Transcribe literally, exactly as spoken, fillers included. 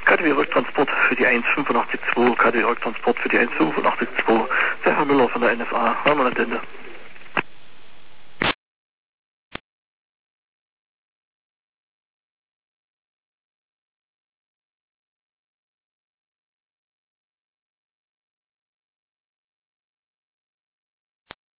K D W Rücktransport für die eins fünf acht zwei, K D W Rücktransport für die eins fünf acht zwei, der Herr Müller von der N F A, haben wir das Ende.